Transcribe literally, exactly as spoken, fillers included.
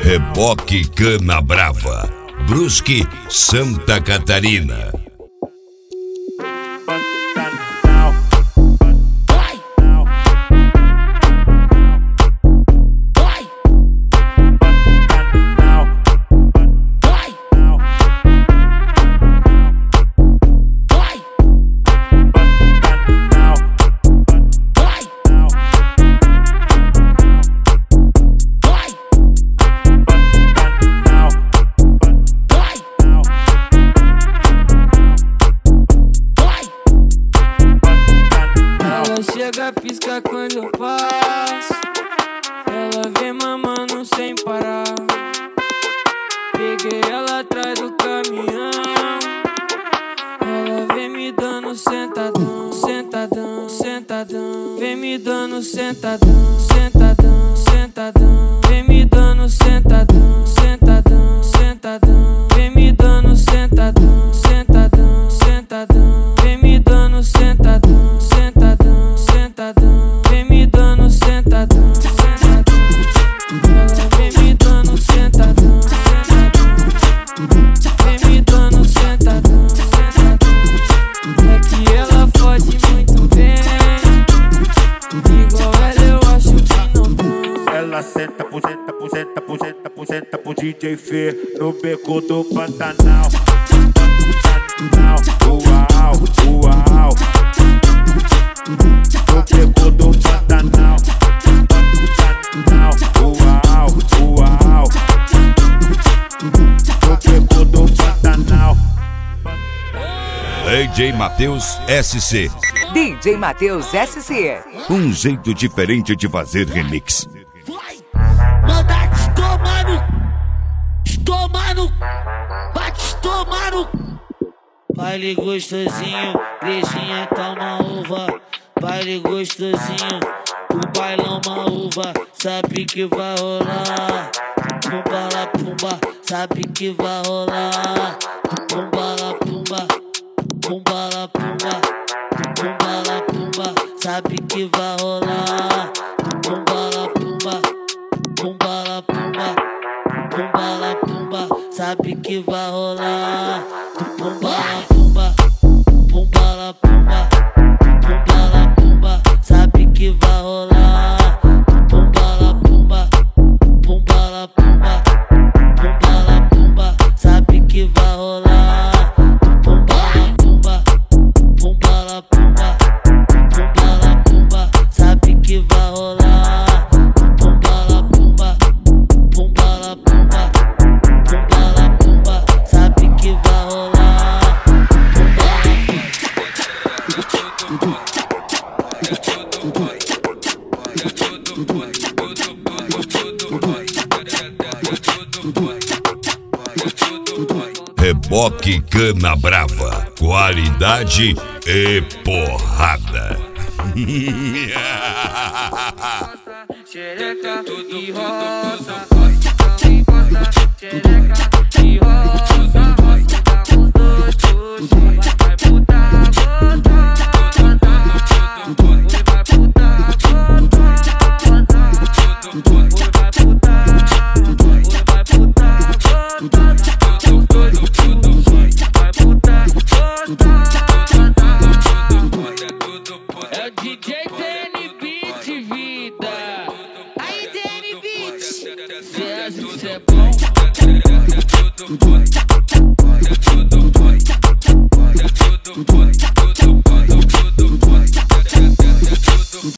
Reboque Cana Brava, Brusque, Santa Catarina. Chega, pisca quando eu passo. Ela vem mamando sem parar. Peguei ela atrás do caminhão. Ela vem me dando sentadão, sentadão, sentadão. Vem me dando sentadão, sentadão, sentadão. Vem me dando sentadão, sentadão, sentadão. Vem me dando sentadão, sentadão, sentadão. Vem me dando sentadão, sentadão, sentadão. Vem me dando sentadão, sentadão. Ela vem me dando sentadão, sentadão. Vem me dando sentadão, sentadão. É que ela fode muito bem. Igual ela eu acho que não tem. Ela senta, pusenta, pusenta, pusenta, pusenta pro D J Fê no beco do Pantanal. Uau, uau. No beco do Pantanal. Uau, uau. No beco do Pantanal. D J Matheus S C. D J Matheus S C. Um jeito diferente de fazer remix. Manda te tomar no, te tomar no, vai te tomar no. Baile gostosinho, beijinha toma uva. Baile gostosinho, o bailão uma uva. Sabe que vai rolar, pumba lá pumba. Sabe que vai rolar, pumba lá pumba. Pumba lá pumba, pumba lá pumba. Sabe que vai rolar, pumba lá pumba. Pumba lá pumba, pumba lá pumba. Sabe que vai rolar, pumba lá pumba. Pumba lá pumba, pumba lá pumba. Sabe que vai rolar, pumba lá pumba. Pumba lá pumba, pumba lá pumba. Sabe que vai rolar, pumba lá pumba. Pumba lá pumba, pumba lá pumba. Sabe que vai rolar, pumba lá pumba. Pumba lá pumba, pumba lá pumba. Sabe que vai rolar, pumba Reboque Cana Brava, qualidade e porrada. Xereca e rosa, também gosta. Xereca e rosa, vamos dois hoje. Vai putar, botar, botar. Oi, vai putar, botar, botar. Oi, vai putar, oi, vai putar, botar. Vai putar, botar. É o D J T N Beat, vida. Aí, T N Beat. Cê acha que cê é bom? É tudo bom.